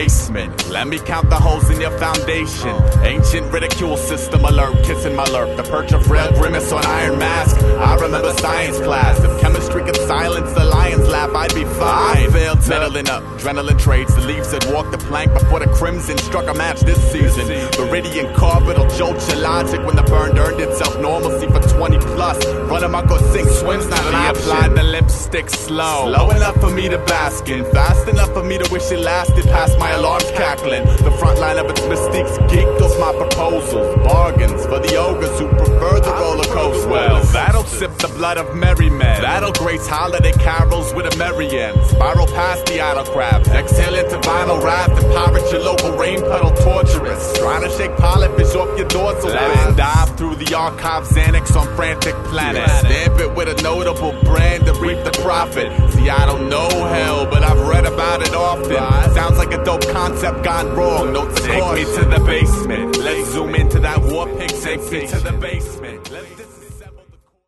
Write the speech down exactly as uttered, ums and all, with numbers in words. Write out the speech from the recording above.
basement. Let me count the holes in your foundation. Ancient ridicule system alert, kissing my lurk. The perch of frail grimace on iron mask. I remember science class. If chemistry could silence the lion's laugh, I'd be fine. I failed to meddling up, adrenaline trades. The leaves that walked the plank before the crimson struck a match this season. Viridian carb, it'll jolt your logic when the burn earned itself normalcy for twenty plus. Run amok or sink, swims not an option. Applied the lipstick slow. Slow enough for me to bask in, fast enough for me to wish it lasted past my alarms cackling. The front line of its mystiques geeked off my proposals. Bargains for the ogres who prefer the roller coaster. Well, that'll sip the blood of merry men. That'll grace holiday carols with a merry end. Spiral past the idle crabs. Exhale into vinyl raft and pirate your local rain puddle torturous. Trying to shake polyfish off your dorsal fin. Then dive through the archives, Xanax on frantic planets. Stamp it with a notable brand to reap the profit. See, I don't know hell, but I've read about it often. Sounds like a dope concept gone wrong. Notes of Take me to the basement. Let's zoom into that war pig. Take me to the basement. Let's